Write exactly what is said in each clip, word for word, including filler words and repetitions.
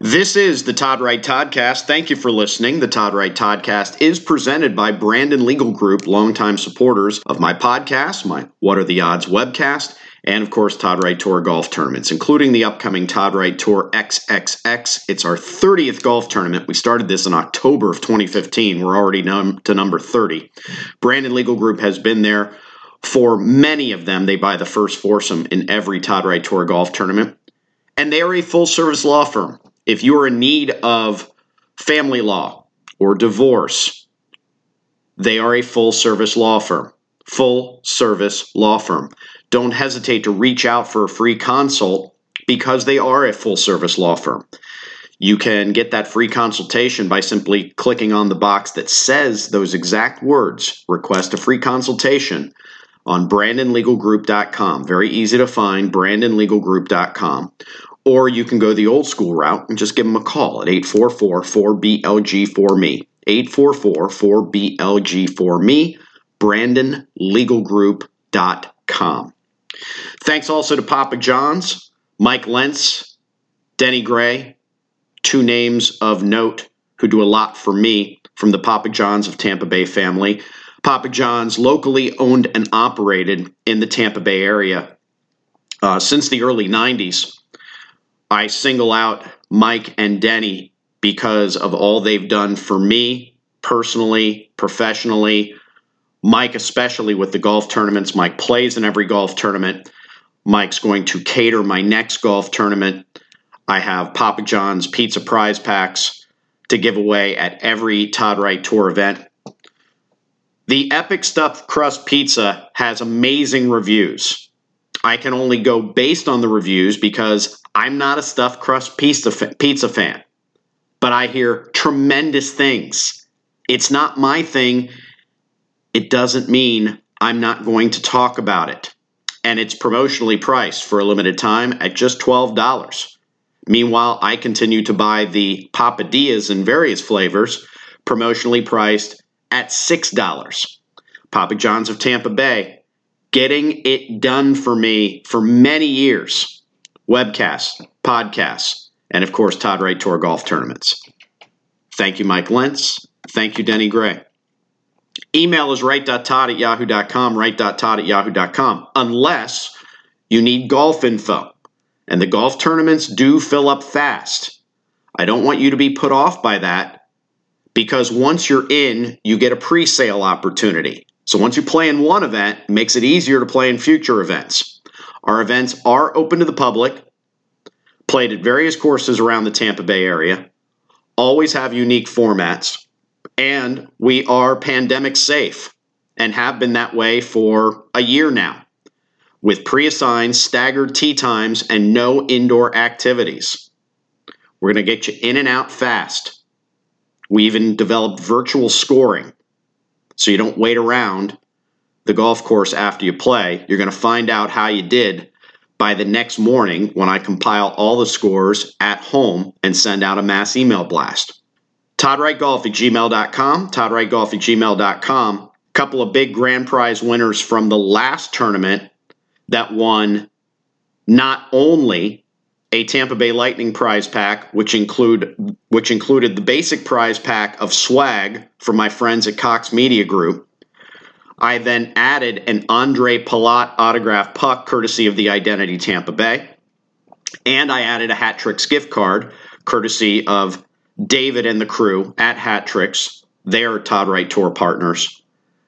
This is the Todd Wright Toddcast. Thank you for listening. The Todd Wright Toddcast is presented by Brandon Legal Group, longtime supporters of my podcast, my What Are the Odds webcast, and of course, Todd Wright Tour golf tournaments, including the upcoming Todd Wright Tour X X X. It's our thirtieth golf tournament. We started this in October of twenty fifteen. We're already num- to number thirty. Brandon Legal Group has been there for many of them. They buy the first foursome in every Todd Wright Tour golf tournament. And they are a full-service law firm. If you are in need of family law or divorce, they are a full-service law firm. Full-service law firm. Don't hesitate to reach out for a free consult because they are a full-service law firm. You can get that free consultation by simply clicking on the box that says those exact words, request a free consultation, on brandon legal group dot com. Very easy to find, brandon legal group dot com. Or you can go the old school route and just give them a call at eight four four, four B L G four M E. eight four four, four B L G four M E, brandon legal group dot com. Thanks also to Papa John's, Mike Lentz, Denny Gray, two names of note who do a lot for me from the Papa John's of Tampa Bay family. Papa John's, locally owned and operated in the Tampa Bay area uh, since the early nineties. I single out Mike and Denny because of all they've done for me personally, professionally. Mike, especially with the golf tournaments. Mike plays in every golf tournament. Mike's going to cater my next golf tournament. I have Papa John's pizza prize packs to give away at every Todd Wright Tour event. The Epic Stuffed Crust Pizza has amazing reviews. I can only go based on the reviews because I'm not a stuffed crust pizza fan, but I hear tremendous things. It's not my thing. It doesn't mean I'm not going to talk about it. And it's promotionally priced for a limited time at just twelve dollars. Meanwhile, I continue to buy the Papadillas in various flavors, promotionally priced at six dollars. Papa John's of Tampa Bay, getting it done for me for many years. Webcasts, podcasts, and of course, Todd Wright Tour golf tournaments. Thank you, Mike Lentz. Thank you, Denny Gray. Email is wright dot todd at yahoo dot com, wright dot todd at yahoo dot com, unless you need golf info. And the golf tournaments do fill up fast. I don't want you to be put off by that because once you're in, you get a pre-sale opportunity. So once you play in one event, it makes it easier to play in future events. Our events are open to the public, played at various courses around the Tampa Bay area, always have unique formats, and we are pandemic safe and have been that way for a year now, with pre-assigned staggered tee times and no indoor activities. We're going to get you in and out fast. We even developed virtual scoring, so you don't wait around the golf course after you play. You're going to find out how you did by the next morning when I compile all the scores at home and send out a mass email blast. todd wright golf at gmail dot com, todd wright golf at gmail dot com. A couple of big grand prize winners from the last tournament that won not only a Tampa Bay Lightning prize pack, which include which included the basic prize pack of swag from my friends at Cox Media Group. I then added an Andre Palat autographed puck courtesy of the Identity Tampa Bay. And I added a Hat Tricks gift card courtesy of David and the crew at Hat Tricks. They are Todd Wright Tour partners.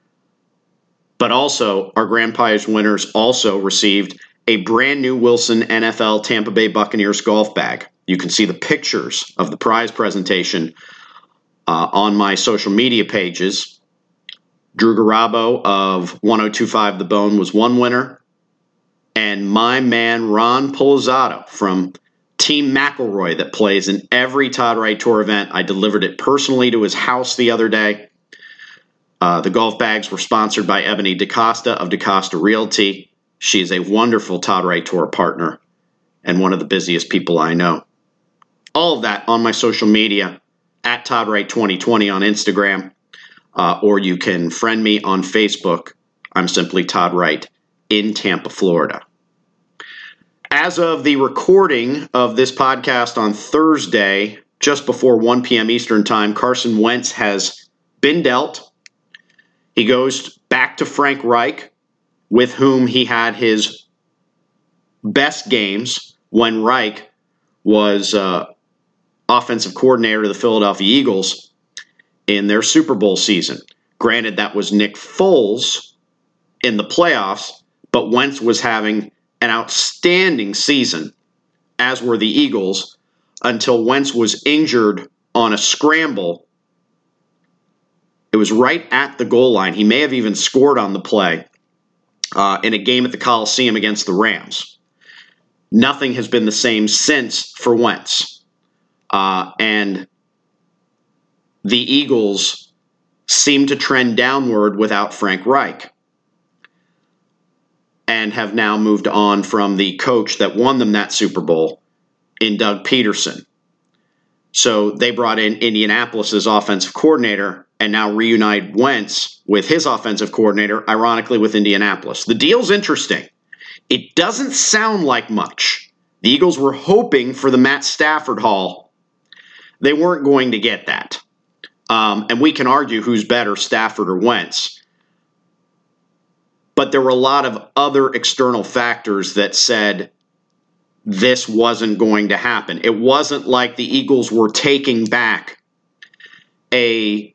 But also, our grand prize winners also received a brand new Wilson N F L Tampa Bay Buccaneers golf bag. You can see the pictures of the prize presentation uh, on my social media pages. Drew Garabo of one oh two point five The Bone was one winner. And my man Ron Pulizzato from Team McElroy that plays in every Todd Wright Tour event. I delivered it personally to his house the other day. Uh, the golf bags were sponsored by Ebony DaCosta of DaCosta Realty. She is a wonderful Todd Wright Tour partner and one of the busiest people I know. All of that on my social media at Todd Wright twenty twenty on Instagram. Uh, or you can friend me on Facebook. I'm simply Todd Wright in Tampa, Florida. As of the recording of this podcast on Thursday, just before one p.m. Eastern Time, Carson Wentz has been dealt. He goes back to Frank Reich, with whom he had his best games when Reich was uh, offensive coordinator of the Philadelphia Eagles in their Super Bowl season. Granted, that was Nick Foles in the playoffs, but Wentz was having an outstanding season, as were the Eagles, until Wentz was injured on a scramble. It was right at the goal line. He may have even scored on the play uh, in a game at the Coliseum against the Rams. Nothing has been the same since for Wentz. Uh, and the Eagles seem to trend downward without Frank Reich, and have now moved on from the coach that won them that Super Bowl in Doug Peterson. So they brought in Indianapolis's offensive coordinator and now reunited Wentz with his offensive coordinator, ironically with Indianapolis. The deal's interesting. It doesn't sound like much. The Eagles were hoping for the Matt Stafford haul. They weren't going to get that. Um, and we can argue who's better, Stafford or Wentz. But there were a lot of other external factors that said this wasn't going to happen. It wasn't like the Eagles were taking back a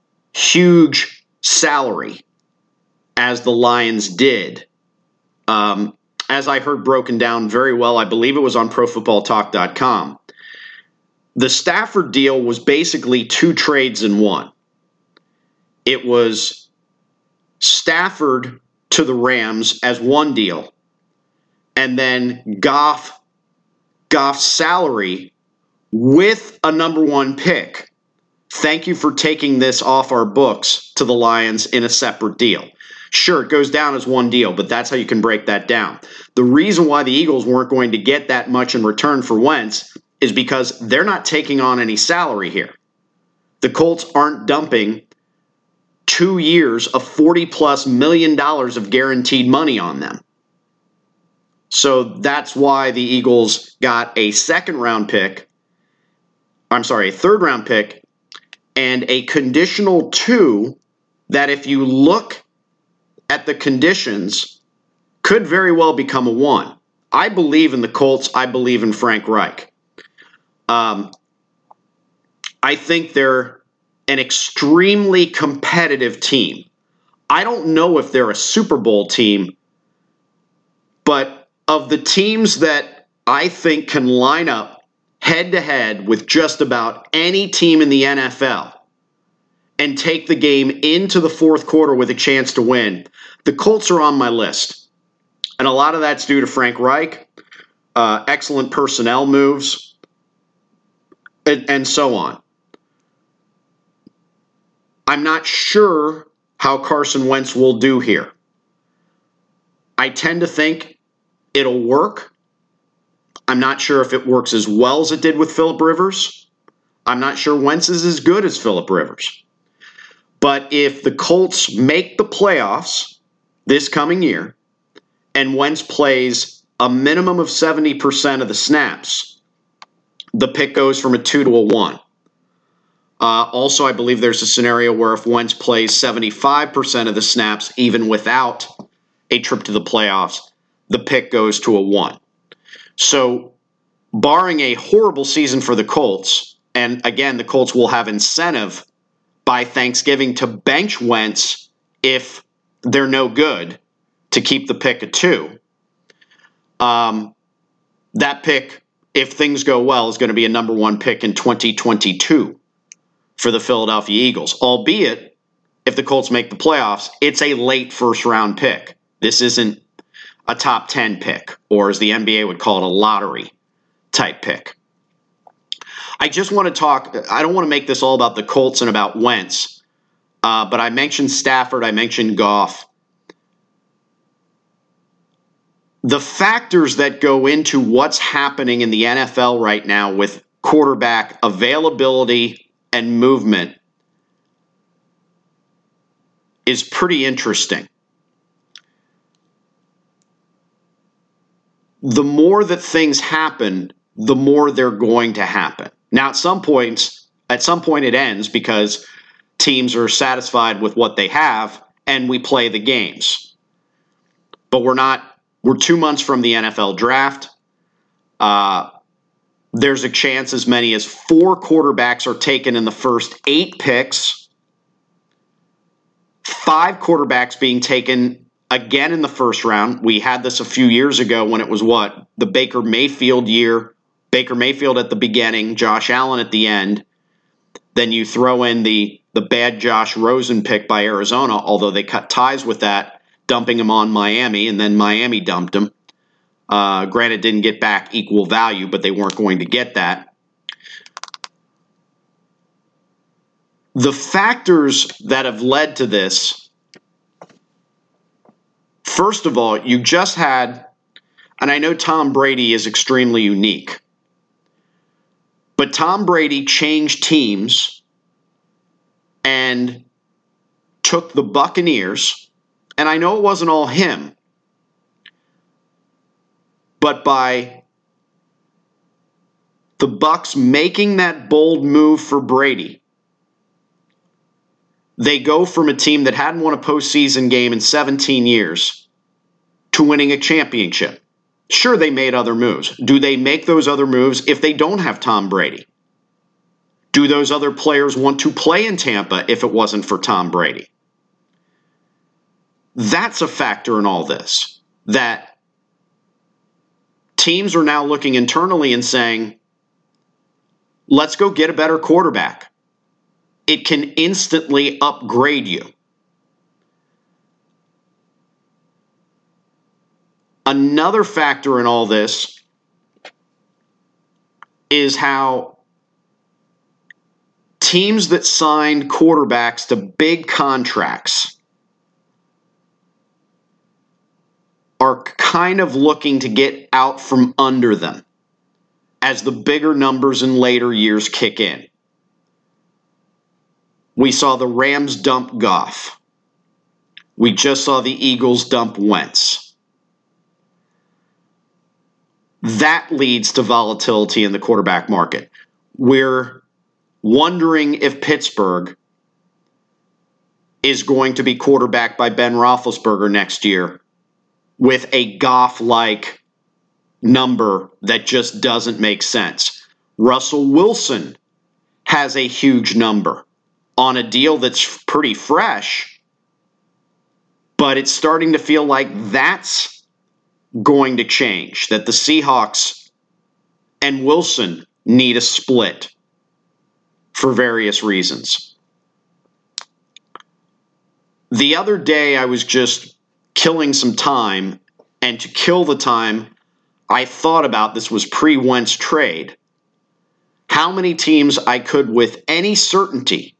huge salary as the Lions did. Um, as I heard broken down very well, I believe it was on pro football talk dot com. The Stafford deal was basically two trades in one. It was Stafford to the Rams as one deal, and then Goff, Goff's salary with a number one pick. Thank you for taking this off our books to the Lions in a separate deal. Sure, it goes down as one deal, but that's how you can break that down. The reason why the Eagles weren't going to get that much in return for Wentz is because they're not taking on any salary here. The Colts aren't dumping two years of forty plus million dollars of guaranteed money on them. So that's why the Eagles got a second round pick, I'm sorry, a third round pick, and a conditional two that, if you look at the conditions, could very well become a one. I believe in the Colts. I believe in Frank Reich. Um, I think they're an extremely competitive team. I don't know if they're a Super Bowl team, but of the teams that I think can line up head-to-head with just about any team in the N F L and take the game into the fourth quarter with a chance to win, the Colts are on my list. And a lot of that's due to Frank Reich, uh, excellent personnel moves, and, and so on. I'm not sure how Carson Wentz will do here. I tend to think it'll work. I'm not sure if it works as well as it did with Phillip Rivers. I'm not sure Wentz is as good as Phillip Rivers. But if the Colts make the playoffs this coming year and Wentz plays a minimum of seventy percent of the snaps, the pick goes from a two to a one. Uh, also, I believe there's a scenario where if Wentz plays seventy-five percent of the snaps, even without a trip to the playoffs, the pick goes to a one. So, barring a horrible season for the Colts, and again, the Colts will have incentive by Thanksgiving to bench Wentz if they're no good to keep the pick at two. Um, that pick, if things go well, is going to be a number one pick in twenty twenty-two for the Philadelphia Eagles. Albeit, if the Colts make the playoffs, it's a late first-round pick. This isn't a top ten pick, or as the N B A would call it, a lottery-type pick. I just want to talk, I don't want to make this all about the Colts and about Wentz, uh, but I mentioned Stafford, I mentioned Goff. The factors that go into what's happening in the N F L right now with quarterback availability and movement is pretty interesting. the more that things happen, the more they're going to happen. Now, at some points, at some point it ends because teams are satisfied with what they have and we play the games. But we're not, we're two months from the N F L draft. Uh, there's a chance as many as four quarterbacks are taken in the first eight picks. Five quarterbacks being taken again in the first round. We had this a few years ago when it was what? The Baker Mayfield year. Baker Mayfield at the beginning, Josh Allen at the end. Then you throw in the, the bad Josh Rosen pick by Arizona, although they cut ties with that, dumping him on Miami, and then Miami dumped him. Uh, granted, didn't get back equal value, but they weren't going to get that. The factors that have led to this, first of all, you just had, and I know Tom Brady is extremely unique, but Tom Brady changed teams and took the Buccaneers, and I know it wasn't all him, but by the Bucs making that bold move for Brady, they go from a team that hadn't won a postseason game in seventeen years to winning a championship. Sure, they made other moves. Do they make those other moves if they don't have Tom Brady? Do those other players want to play in Tampa if it wasn't for Tom Brady? That's a factor in all this, that teams are now looking internally and saying, let's go get a better quarterback. It can instantly upgrade you. Another factor in all this is how teams that signed quarterbacks to big contracts are kind of looking to get out from under them as the bigger numbers in later years kick in. We saw the Rams dump Goff. We just saw the Eagles dump Wentz. That leads to volatility in the quarterback market. We're wondering if Pittsburgh is going to be quarterbacked by Ben Roethlisberger next year with a Goff-like number that just doesn't make sense. Russell Wilson has a huge number on a deal that's pretty fresh, but it's starting to feel like that's going to change, that the Seahawks and Wilson need a split for various reasons. The other day, I was just killing some time, and to kill the time, I thought about, this was pre-Wentz trade, how many teams I could with any certainty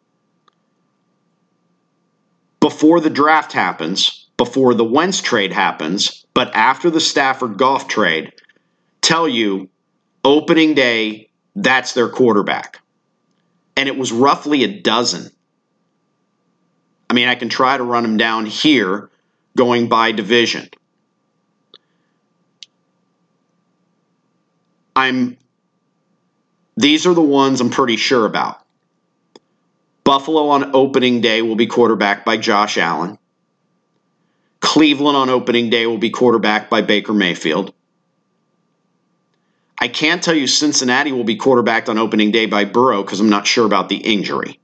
before the draft happens, before the Wentz trade happens, but after the Stafford-Goff trade, tell you opening day, that's their quarterback. And it was roughly a dozen. I mean, I can try to run them down here going by division. I'm, these are the ones I'm pretty sure about. Buffalo on opening day will be quarterbacked by Josh Allen. Cleveland on opening day will be quarterbacked by Baker Mayfield. I can't tell you Cincinnati will be quarterbacked on opening day by Burrow because I'm not sure about the injury.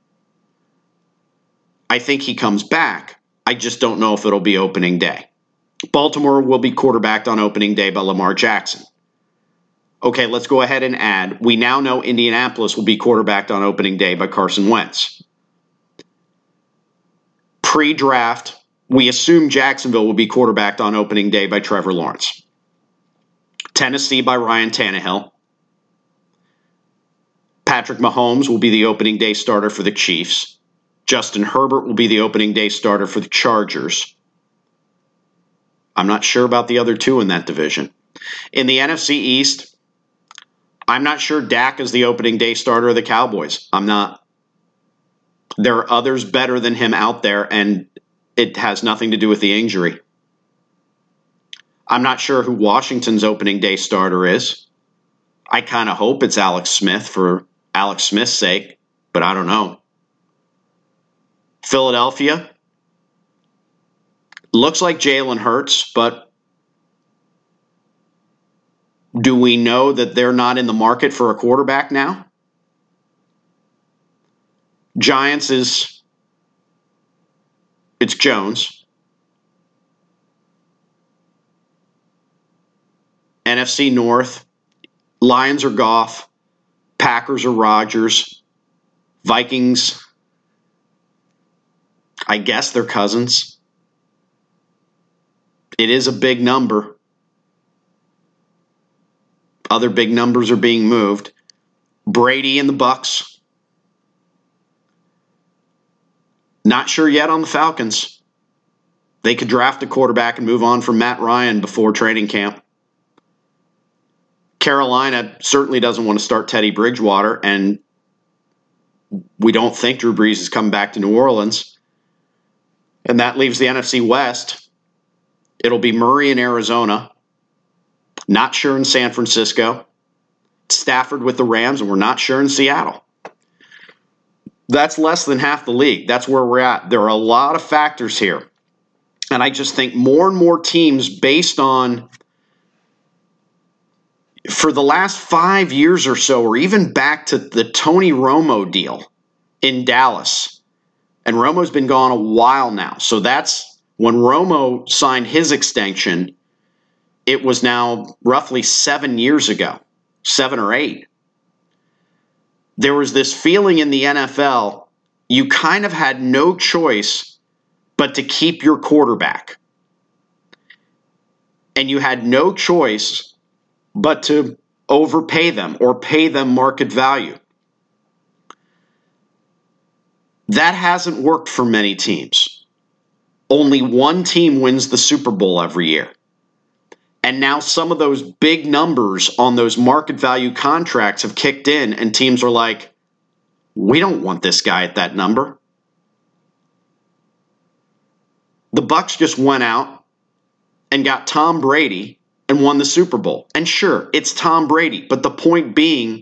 I think he comes back. I just don't know if it'll be opening day. Baltimore will be quarterbacked on opening day by Lamar Jackson. Okay, let's go ahead and add. We now know Indianapolis will be quarterbacked on opening day by Carson Wentz. Pre-draft, we assume Jacksonville will be quarterbacked on opening day by Trevor Lawrence. Tennessee by Ryan Tannehill. Patrick Mahomes will be the opening day starter for the Chiefs. Justin Herbert will be the opening day starter for the Chargers. I'm not sure about the other two in that division. In the N F C East, I'm not sure Dak is the opening day starter of the Cowboys. I'm not. There are others better than him out there, and it has nothing to do with the injury. I'm not sure who Washington's opening day starter is. I kind of hope it's Alex Smith for Alex Smith's sake, but I don't know. Philadelphia. Looks like Jalen Hurts, but do we know that they're not in the market for a quarterback now? Giants is, it's Jones. N F C North, Lions are Goff, Packers are Rodgers, Vikings, I guess they're Cousins. It is a big number. Other big numbers are being moved. Brady and the Bucks. Not sure yet on the Falcons. They could draft a quarterback and move on from Matt Ryan before training camp. Carolina certainly doesn't want to start Teddy Bridgewater, and we don't think Drew Brees is coming back to New Orleans. And that leaves the N F C West. It'll be Murray in Arizona. Not sure in San Francisco. Stafford with the Rams, and we're not sure in Seattle. That's less than half the league. That's where we're at. There are a lot of factors here. And I just think more and more teams, based on, for the last five years or so, or even back to the Tony Romo deal in Dallas. And Romo's been gone a while now. So that's when Romo signed his extension, it was now roughly seven years ago, seven or eight. There was this feeling in the N F L, you kind of had no choice but to keep your quarterback. And you had no choice but to overpay them or pay them market value. That hasn't worked for many teams. Only one team wins the Super Bowl every year. And now some of those big numbers on those market value contracts have kicked in, and teams are like, we don't want this guy at that number. The Bucs just went out and got Tom Brady and won the Super Bowl. And sure, it's Tom Brady, but the point being,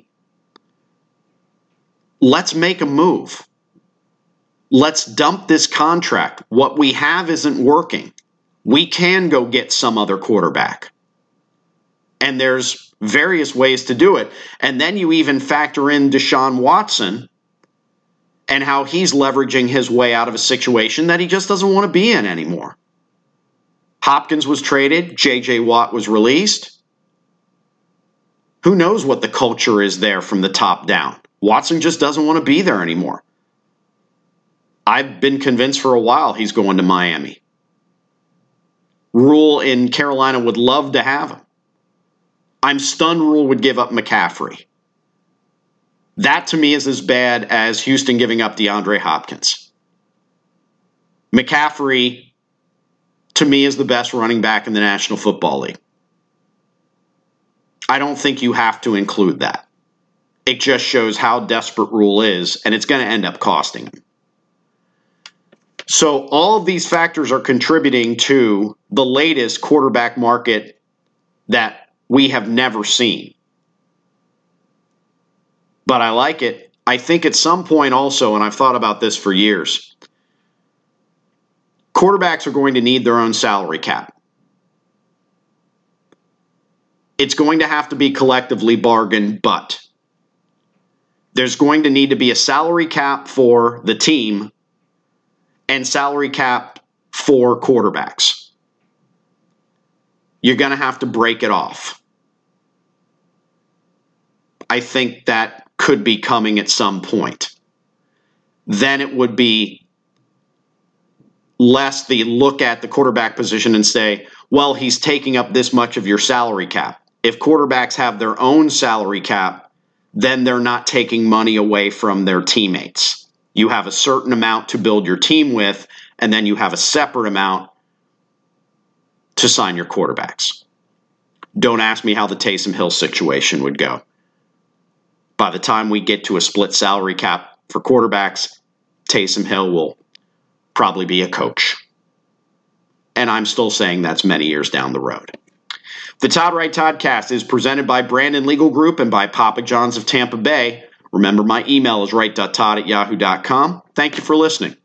let's make a move. Let's dump this contract. What we have isn't working. We can go get some other quarterback. And there's various ways to do it. And then you even factor in Deshaun Watson and how he's leveraging his way out of a situation that he just doesn't want to be in anymore. Hopkins was traded. J J Watt was released. Who knows what the culture is there from the top down? Watson just doesn't want to be there anymore. I've been convinced for a while he's going to Miami. Rule in Carolina would love to have him. I'm stunned Rule would give up McCaffrey. That to me is as bad as Houston giving up DeAndre Hopkins. McCaffrey, to me, is the best running back in the National Football League. I don't think you have to include that. It just shows how desperate Rule is, and it's going to end up costing him. So all of these factors are contributing to the latest quarterback market that we have never seen. But I like it. I think at some point also, and I've thought about this for years, quarterbacks are going to need their own salary cap. It's going to have to be collectively bargained, but there's going to need to be a salary cap for the team and salary cap for quarterbacks. You're going to have to break it off. I think that could be coming at some point. Then it would be less the look at the quarterback position and say, well, he's taking up this much of your salary cap. If quarterbacks have their own salary cap, then they're not taking money away from their teammates. You have a certain amount to build your team with, and then you have a separate amount to sign your quarterbacks. Don't ask me how the Taysom Hill situation would go. By the time we get to a split salary cap for quarterbacks, Taysom Hill will probably be a coach. And I'm still saying that's many years down the road. The Todd Wright Toddcast is presented by Brandon Legal Group and by Papa John's of Tampa Bay. Remember, my email is wright dot todd at yahoo dot com. Thank you for listening.